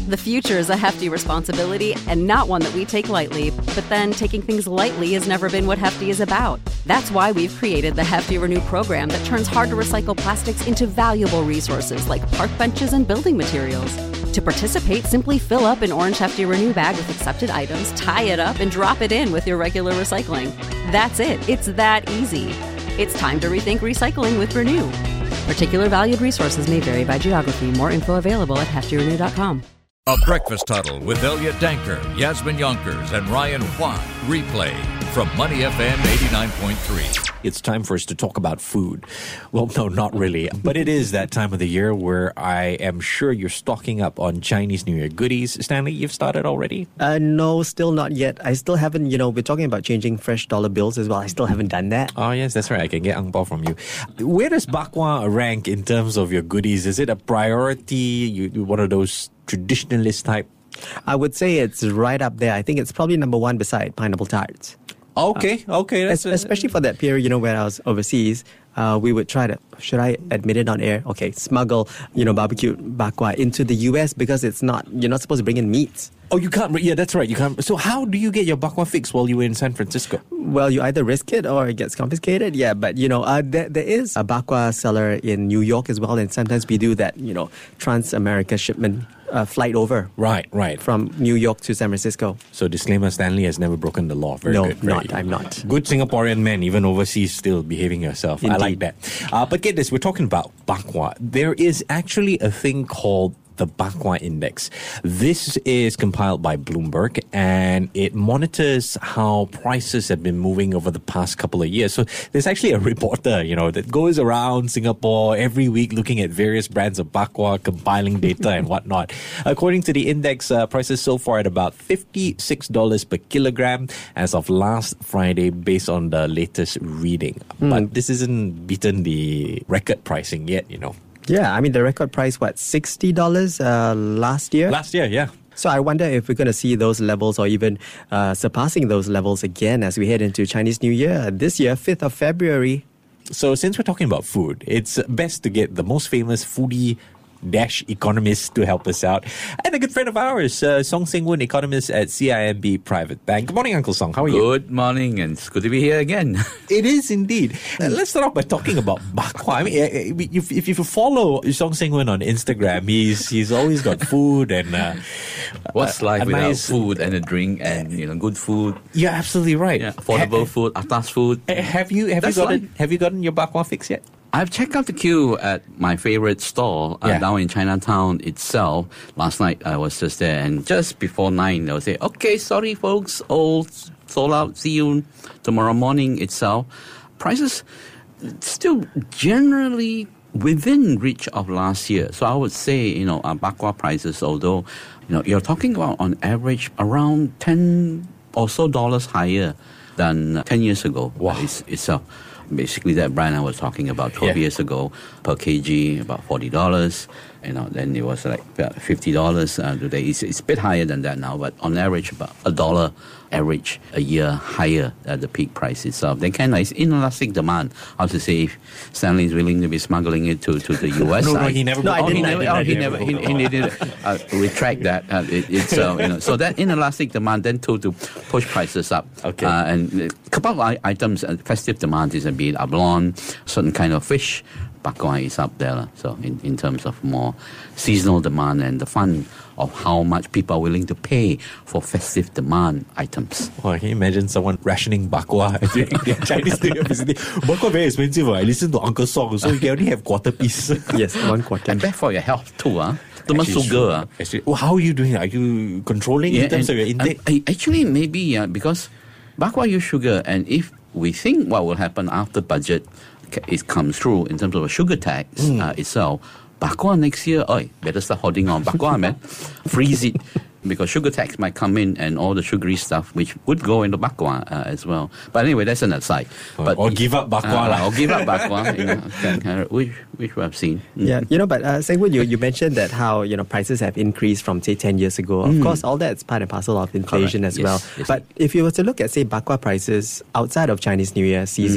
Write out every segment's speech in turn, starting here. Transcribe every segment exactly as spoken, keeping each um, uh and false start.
The future is a hefty responsibility and not one that we take lightly. But then taking things lightly has never been what Hefty is about. That's why we've created the Hefty Renew program that turns hard-to-recycle plastics into valuable resources like park benches and building materials. To participate, simply fill up an orange Hefty Renew bag with accepted items, tie it up, and drop it in with your regular recycling. That's it. It's that easy. It's time to rethink recycling with Renew. Particular valued resources may vary by geography. More info available at hefty renew dot com. A Breakfast Huddle with Elliot Danker, Yasmin Yonkers, and Ryan Huang. Replay from Money F M eighty-nine point three. It's time for us to talk about food. Well, no, not really. But it is that time of the year where I am sure you're stocking up on Chinese New Year goodies. Stanley, you've started already? Uh, no, still not yet. I still haven't, you know, we're talking about changing fresh dollar bills as well. I still haven't done that. Oh, yes, that's right. I can get ang pao from you. Where does bak kwa rank in terms of your goodies? Is it a priority? You one of those traditionalist type? I would say it's right up there. I think it's probably number one beside pineapple tarts. Okay, okay. That's Es- especially for that period, you know, when I was overseas, uh, we would try to, should I admit it on air? Okay, smuggle, you know, barbecued bak kwa into the U S because it's not, you're not supposed to bring in meats. Oh, you can't. Yeah, that's right. You can't. So how do you get your bak kwa fix while you were in San Francisco? Well, you either risk it or it gets confiscated. Yeah, but, you know, uh, there, there is a bak kwa seller in New York as well. And sometimes we do that, you know, Trans-America shipment uh, flight over. Right, right. From New York to San Francisco. So disclaimer, Stanley has never broken the law. Very no, good. not. Very I'm not. Good Singaporean men, even overseas, still behaving yourself. Indeed. I like that. Uh, but get this, we're talking about bak kwa. There is actually a thing called the Bak Kwa Index. This is compiled by Bloomberg and it monitors how prices have been moving over the past couple of years. So there's actually a reporter, you know, that goes around Singapore every week looking at various brands of bak kwa, compiling data and whatnot. According to the index, uh, prices so far at about fifty-six dollars per kilogram as of last Friday based on the latest reading. Mm. But this isn't beaten the record pricing yet, you know. Yeah, I mean, the record price, what, sixty dollars uh, last year? Last year, yeah. So I wonder if we're going to see those levels or even uh, surpassing those levels again as we head into Chinese New Year. This year, fifth of February. So since we're talking about food, it's best to get the most famous foodie dash economist to help us out. And a good friend of ours, uh, Song Seng-Woon, economist at C I M B Private Bank. Good morning, Uncle Song. How are you? Good morning, and it's good to be here again. It is indeed. Uh, let's start off by talking about bak kwa. I mean, uh, if, if you follow Song Seng-Woon on Instagram, he's he's always got food and uh, what's life uh, without nice food and a drink and you know good food? You're absolutely right. Yeah, affordable ha- food, atas food. Have you have That's you gotten life. have you gotten your bak kwa fix yet? I've checked out the queue at my favorite store uh, Yeah. down in Chinatown itself. Last night I was just there, and just before nine they'll say, "Okay, sorry folks, all sold out. See you tomorrow morning itself." Prices still generally within reach of last year. So I would say, you know, our bak kwa prices, although you know you're talking about on average around ten or so dollars higher than ten years ago. Wow. It's, itself. Basically, that brand I was talking about twelve Yeah. years ago per kg, about forty dollars. You know, then it was like fifty dollars uh, today. It's, it's a bit higher than that now, but on average, about a dollar average a year higher at the peak price itself. Then kind of it's inelastic demand. I have to say, if Stanley is willing to be smuggling it to, to the U S No, no, side. he never. No, I Oh, didn't. he I never, didn't, oh, I he didn't. never, he, he needed uh, retract that. Uh, it, it's uh, you know, so that inelastic demand then to to push prices up. Okay. Uh, and a couple of i- items, uh, festive demand is a bit abalone, certain kind of fish. Bak kwa is up there. Uh, so in, in terms of more seasonal demand and the fun of how much people are willing to pay for festive demand items. Oh, can you imagine someone rationing bak kwa during their Chinese New Year visit? Bak kwa very expensive. I listen to Uncle Song, so you can only have quarter piece. Yes, one quarter. And bad for your health too. Uh. Too much Actually, sugar. Uh. Actually, well, how are you doing? Are you controlling in terms of and- your intake? and, uh, actually, maybe uh, because bak kwa use sugar, and if we think what will happen after budget ca- it comes through in terms of a sugar tax Mm. uh, itself, bak kwa next year, oi, better start holding on bak kwa, man. Freeze it. Because sugar tax might come in and all the sugary stuff which would go into bak kwa uh, as well. But anyway, that's an aside. Or- But or give up bak kwa uh, lah. Or give up bak kwa, you know, can- can- which, which we have seen. Mm. Yeah, you know, but uh, Seng-Woon, you, you mentioned that how, you know, prices have increased from, say, ten years ago. Of course, all that's part and parcel of inflation Correct. as Yes, well. yes. But if you were to look at, say, bak kwa prices outside of Chinese New Year season,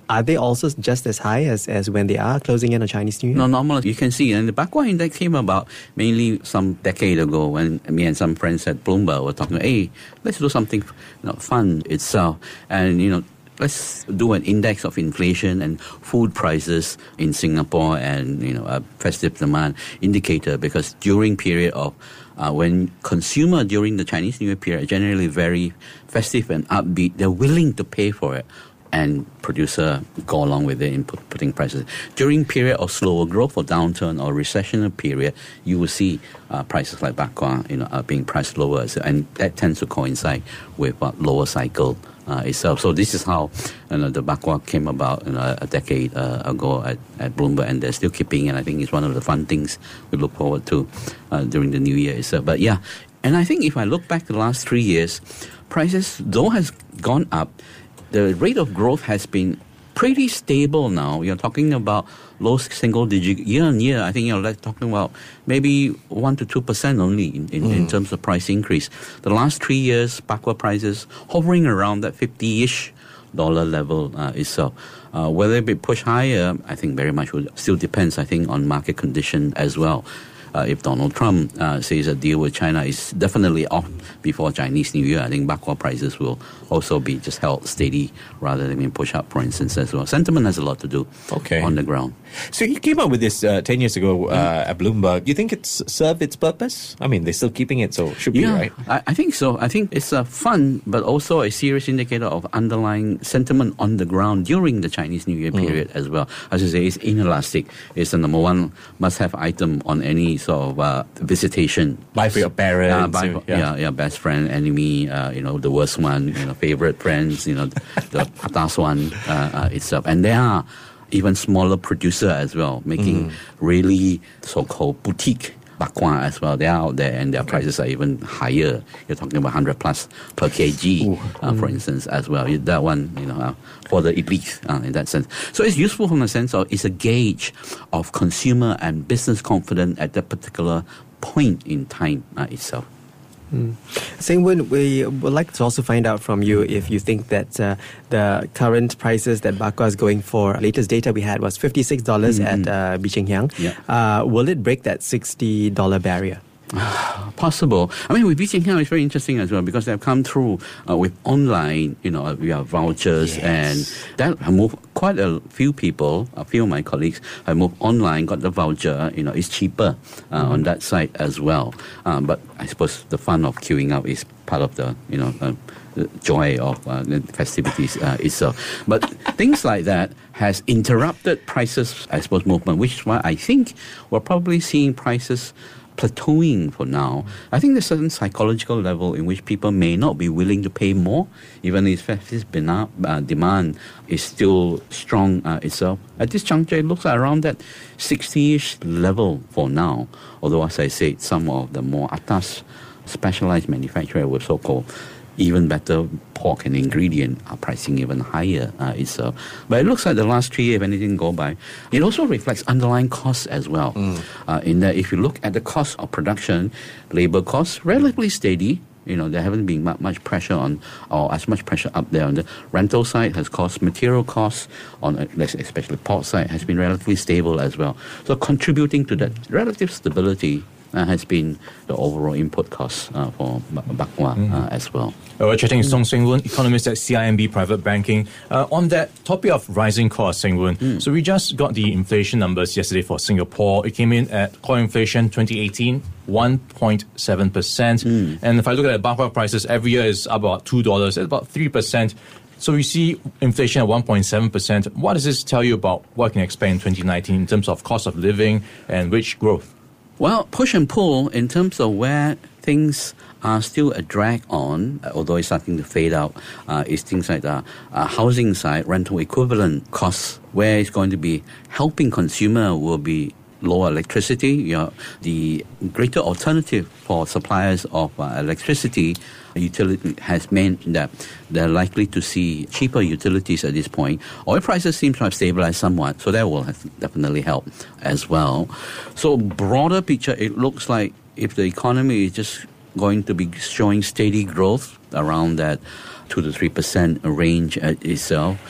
are they also just as high as, as when they are closing in on Chinese New Year? No, normally you can see, and the Bak Kwa Index came about mainly some decade ago when me and some friends at Bloomberg were talking, hey, let's do something you know, fun itself. And, you know, let's do an index of inflation and food prices in Singapore and, you know, a festive demand indicator, because during period of uh, when consumer during the Chinese New Year period are generally very festive and upbeat, they're willing to pay for it. And producer go along with it in put, putting prices. During period of slower growth or downturn or recessional period, you will see uh, prices like Bak Kwa, you know, are being priced lower, so, and that tends to coincide with uh, lower cycle uh, itself. So this is how you know, the Bak Kwa came about you know, a decade uh, ago at, at Bloomberg, and they're still keeping it. I think it's one of the fun things we look forward to uh, during the New Year itself. But yeah, and I think if I look back the last three years, prices though has gone up. The rate of growth has been pretty stable now. You're talking about low single digit year on year. I think you're like talking about maybe one to two percent only in, in, mm. in terms of price increase. The last three years, Bak Kwa prices hovering around that fifty-ish dollar level uh, itself. Uh, whether it be pushed higher, I think very much will still depends. I think on market condition as well. Uh, if Donald Trump uh, says a deal with China is definitely off before Chinese New Year, I think Bak Kwa prices will also be just held steady rather than being pushed up, for instance, as well. Sentiment has a lot to do okay. on the ground. So you came up with this uh, ten years ago uh, mm. at Bloomberg. Do you think it's served its purpose? I mean, they're still keeping it, so it should be, yeah, right? I, I think so. I think it's a fun, but also a serious indicator of underlying sentiment on the ground during the Chinese New Year period mm. as well. As I say, it's inelastic. It's the number one must-have item on any sort of uh, visitation. Buy for your parents. Uh, buy for, yeah. yeah, yeah, best friend, enemy, uh, you know, the worst one, you know, favorite friends, you know, the atas one uh, uh, itself. And there are even smaller producer as well, making mm. really so-called boutique Bak Kwa as well. They're out there and their okay. prices are even higher. You're talking about one hundred plus per kg, uh, mm. for instance, as well. That one, you know, uh, for the elite uh, in that sense. So it's useful from the sense of it's a gauge of consumer and business confidence at that particular point in time uh, itself. Mm. Seng-Woon, we would like to also find out from you if you think that uh, the current prices that Bak Kwa is going for, latest data we had was fifty-six dollars mm-hmm. at uh, Bee Cheng Hiang. Yeah. Uh, will it break that sixty dollars barrier? Possible. I mean, with Bee Cheng Hiang, it's very interesting as well because they've come through uh, with online, you know, we have vouchers yes. and that have moved quite a few people, a few of my colleagues have moved online, got the voucher, you know, it's cheaper uh, mm-hmm. on that side as well. Um, but I suppose the fun of queuing up is part of the, you know, uh, the joy of uh, the festivities uh, itself. But things like that has interrupted prices, I suppose, movement, which is why I think we're probably seeing prices plateauing for now. I think there's a certain psychological level in which people may not be willing to pay more, even if this uh, demand is still strong uh, itself. At this juncture, it looks like around that sixty-ish level for now. Although, as I said, some of the more atas specialized manufacturers with so-called even better pork and ingredient are pricing even higher uh, itself. But it looks like the last three years, if anything go by, it also reflects underlying costs as well. Mm. Uh, in that if you look at the cost of production, labor costs, relatively steady. You know, there haven't been much pressure on, or as much pressure up there on the rental side has cost, material costs on, especially pork side, has been relatively stable as well. So contributing to that relative stability Uh, has been the overall input cost uh, for Bak Kwa mm. uh, as well. Uh, we're chatting with Song Seng-Woon, economist at C I M B Private Banking. Uh, on that topic of rising costs, Seng-Woon, mm. so we just got the inflation numbers yesterday for Singapore. It came in at core inflation twenty eighteen, one point seven percent. Mm. And if I look at the Bak Kwa prices, every year is about two dollars, at about three percent. So we see inflation at one point seven percent. What does this tell you about what can expect in twenty nineteen in terms of cost of living and wage growth? Well, push and pull in terms of where things are still a drag on, although it's starting to fade out, uh, is things like the uh, housing side, rental equivalent costs, where it's going to be helping consumer will be lower electricity. You know, the greater alternative for suppliers of uh, electricity utility has meant that they're likely to see cheaper utilities at this point. Oil prices seem to have stabilized somewhat, so that will have definitely help as well. So broader picture, it looks like if the economy is just going to be showing steady growth around that two to three percent range itself,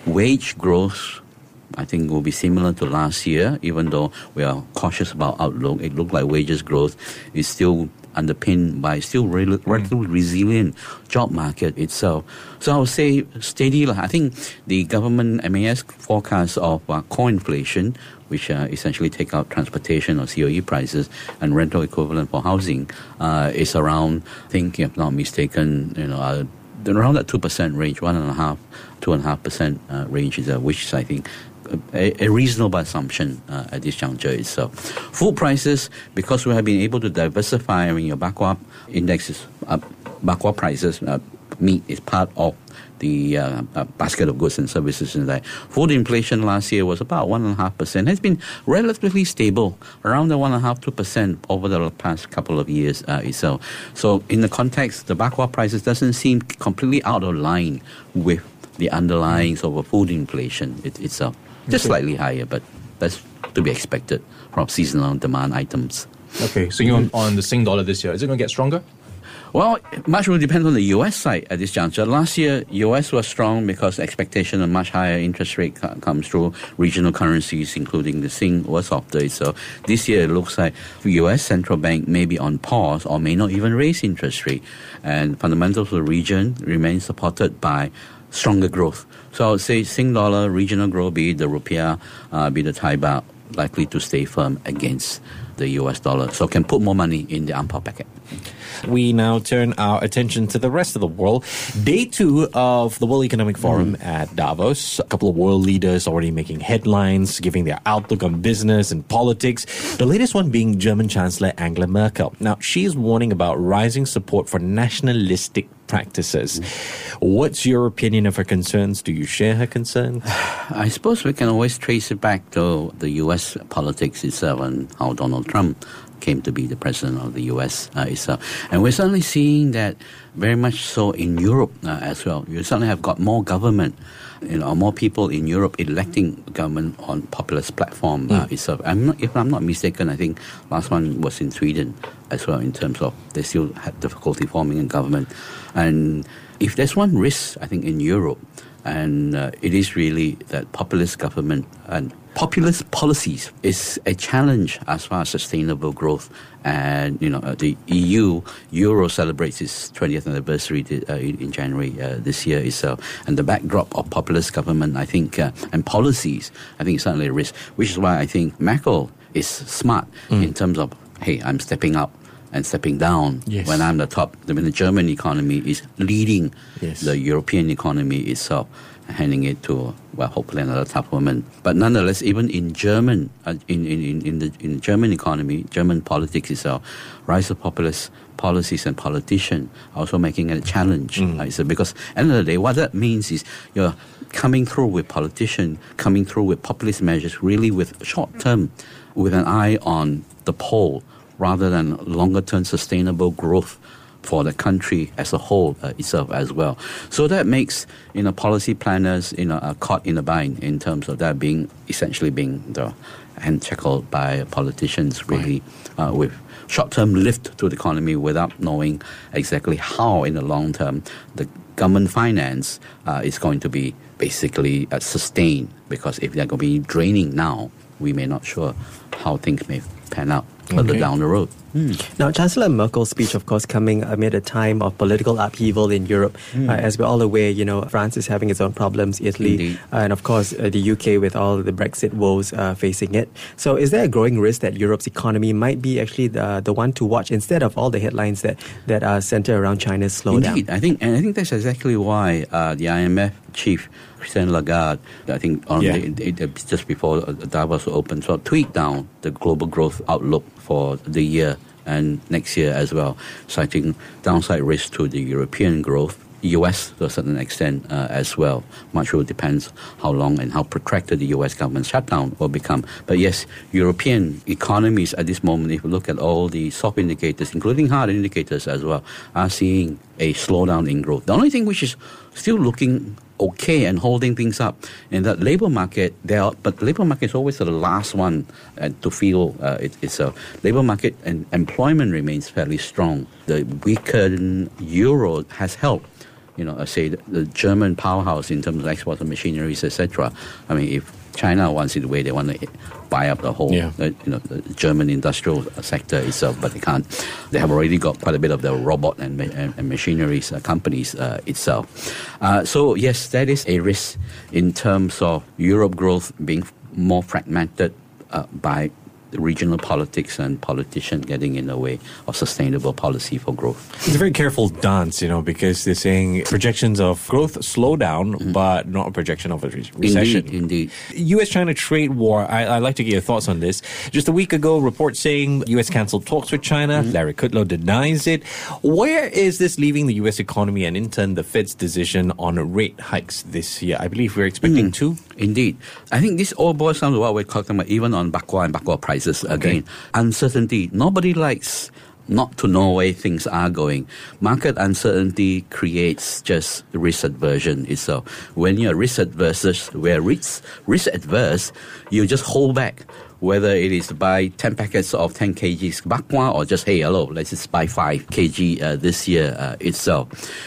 Wage growth, I think, will be similar to last year, even though we are cautious about outlook. It looked like wages growth is still underpinned by still rel- relatively resilient job market itself. So I would say steady. I think the government M A S forecast of uh, core inflation, which uh, essentially take out transportation or C O E prices and rental equivalent for housing, uh, is around, I think, if not mistaken, you know, uh, around that two percent range, one and a half, two and a half percent uh, range is uh, which is, I think, A, a reasonable assumption uh, at this juncture itself. Food prices, because we have been able to diversify, I mean, your Bakwa index is up, Bakwa prices, uh, meat is part of the uh, uh, basket of goods and services. And that food inflation last year was about one and a half percent. Has been relatively stable, around the one and a half, two percent over the past couple of years uh, itself. So in the context, the Bakwa prices doesn't seem completely out of line with the underlying sort of food inflation it, itself. Just slightly higher, but that's to be expected from seasonal demand items. Okay, so on, on the Sing dollar this year, is it going to get stronger? Well, much will depend on the U S side at this juncture. Last year, U S was strong because expectation of much higher interest rate co- comes through. Regional currencies, including the Sing, was softer. So this year, it looks like the U S central bank may be on pause or may not even raise interest rate. And fundamentals of the region remain supported by stronger growth. So I would say Sing dollar, regional growth, be it the rupiah, uh, be the Thai baht, likely to stay firm against the U S dollar. So can put more money in the Ampao packet. We now turn our attention to the rest of the world. Day two of the World Economic Forum mm. at Davos. A couple of world leaders already making headlines, giving their outlook on business and politics. The latest one being German Chancellor Angela Merkel. Now, she's warning about rising support for nationalistic practices. Mm. What's your opinion of her concerns? Do you share her concerns? I suppose we can always trace it back to the U S politics itself and how Donald Trump came to be the president of the U S uh, itself. And we're certainly seeing that very much so in Europe uh, as well. You certainly have got more government, you know, more people in Europe electing government on populist platform mm. uh, itself. I'm not, if I'm not mistaken, I think last one was in Sweden as well, in terms of they still had difficulty forming a government. And if there's one risk, I think, in Europe, and uh, it is really that populist government and populist policies is a challenge as far as sustainable growth. And, you know, uh, the E U, Euro celebrates its twentieth anniversary uh, in January uh, this year itself. And the backdrop of populist government, I think, uh, and policies, I think is certainly a risk, which is why I think Merkel is smart mm. in terms of, hey, I'm stepping up and stepping down yes. when I'm the top. I mean, the German economy is leading yes. the European economy itself, handing it to, well, hopefully another tough woman. But nonetheless, even in German, uh, in, in, in, the, in the German economy, German politics itself, rise of populist policies and politicians also making it a challenge. Mm. Uh, so because at the end of the day, what that means is you're coming through with politicians, coming through with populist measures, really with short term, with an eye on the poll, rather than longer-term sustainable growth for the country as a whole uh, itself as well. So that makes, you know, policy planners, you know, are caught in a bind in terms of that being essentially being the hand shackled by politicians, really, right. uh, with short-term lift to the economy without knowing exactly how, in the long term, the government finance uh, is going to be basically uh, sustained. Because if they're going to be draining now, we may not sure how things may pan out further okay. down the road. Mm. Now, Chancellor Merkel's speech, of course, coming amid a time of political upheaval in Europe. Mm. Uh, as we're all aware, you know, France is having its own problems, Italy, uh, and of course, uh, the U K with all the Brexit woes uh, facing it. So is there a growing risk that Europe's economy might be actually the, the one to watch instead of all the headlines that, that are centered around China's slowdown? Indeed. I think, and I think that's exactly why uh, the I M F chief, Christine Lagarde, I think on yeah. the, the, just before Davos opened, so tweaked down the global growth outlook for the year and next year as well, citing downside risk to the European growth, U S to a certain extent uh, as well. Much will depends how long and how protracted the U S government shutdown will become. But yes, European economies at this moment, if you look at all the soft indicators, including hard indicators as well, are seeing a slowdown in growth. The only thing which is still looking okay and holding things up in that labor market, there are, but the labor market is always the last one uh, to feel uh, it, it's a labor market, and employment remains fairly strong. The weakened euro has helped you know, uh, say, the, the German powerhouse in terms of export of machineries, et cetera. I mean, if China wants it the way they want to buy up the whole, yeah. uh, you know, the German industrial sector itself, but they can't. They have already got quite a bit of the robot and and, and machineries uh, companies uh, itself. Uh, so yes, that is a risk in terms of Europe growth being more fragmented uh, by regional politics and politicians getting in the way of sustainable policy for growth. It's a very careful dance, you know, because they're saying projections of growth slow down, mm-hmm. but not a projection of a re- recession. Indeed, indeed. U S China trade war, I, I'd like to get your thoughts on this. Just a week ago, reports saying U S cancelled talks with China. Mm-hmm. Larry Kudlow denies it. Where is this leaving the U S economy and in turn the Fed's decision on rate hikes this year? I believe we're expecting mm. two. Indeed. I think this all boils down to what we're talking about, even on bak kwa and bak kwa prices. Again, okay. Uncertainty. Nobody likes not to know where things are going. Market uncertainty creates just risk aversion itself. When you're risk adverse, where risk, risk adverse, you just hold back. Whether it is to buy ten packets of ten kilograms bak kwa or just, hey, hello, let's just buy five kilograms uh, this year uh, itself.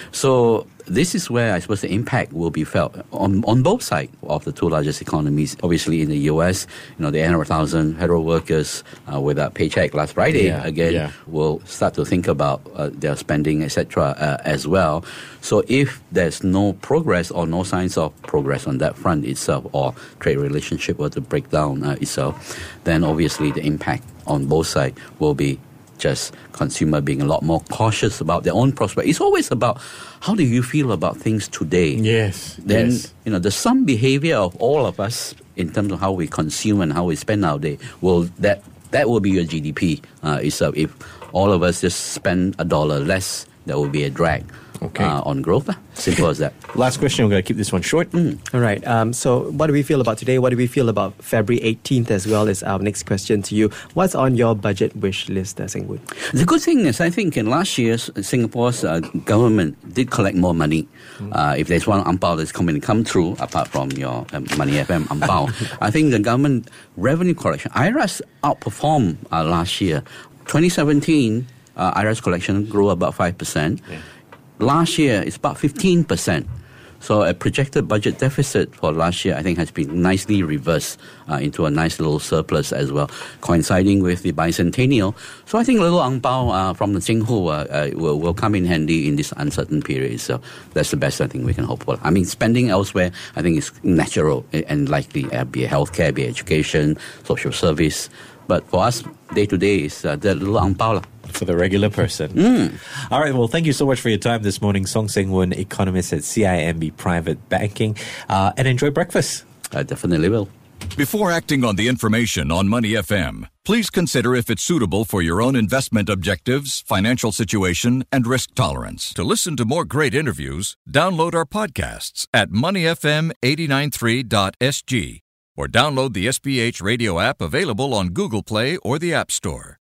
So this is where I suppose the impact will be felt on on both sides of the two largest economies. Obviously, in the U S, you know, the eight hundred thousand federal workers uh, with a paycheck last Friday yeah, again yeah. will start to think about uh, their spending, et cetera, uh, as well. So if there's no progress or no signs of progress on that front itself, or trade relationship were to break down uh, itself, then obviously the impact on both sides will be just consumer being a lot more cautious about their own prospect. It's always about how do you feel about things today. Yes. Then, yes. you know, the some behavior of all of us in terms of how we consume and how we spend our day, will that that will be your G D P uh, itself. If all of us just spend a dollar less, that will be a drag. Okay. Uh, on growth. Simple as that. Last question. I'm going to keep this one short. Mm. All right. Um, so what do we feel about today? What do we feel about February eighteenth as well is our next question to you. What's on your budget wish list, uh, Seng Woon? The good thing is, I think in last year, Singapore's uh, government did collect more money. Mm. Uh, if there's one ang pao that's coming to come through, apart from your um, Money F M ang pao, I think the government revenue collection, I R A S outperformed uh, last year. twenty seventeen, uh, I R A S collection grew about five percent. Yeah. Last year, it's about fifteen percent. So a projected budget deficit for last year, I think, has been nicely reversed uh, into a nice little surplus as well, coinciding with the bicentennial. So I think a little ang pao uh, from the Jinghu uh, uh, will, will come in handy in this uncertain period. So that's the best I think we can hope for. I mean, spending elsewhere, I think, is natural and likely, uh, be it healthcare, be it education, social service. But for us, day to day, is uh, the little ang pao. For the regular person. Mm. All right, well, thank you so much for your time this morning. Song Seng Woon, economist at C I M B Private Banking. Uh, and enjoy breakfast. I definitely will. Before acting on the information on Money F M, please consider if it's suitable for your own investment objectives, financial situation, and risk tolerance. To listen to more great interviews, download our podcasts at money f m eight nine three dot s g or download the S B H radio app available on Google Play or the App Store.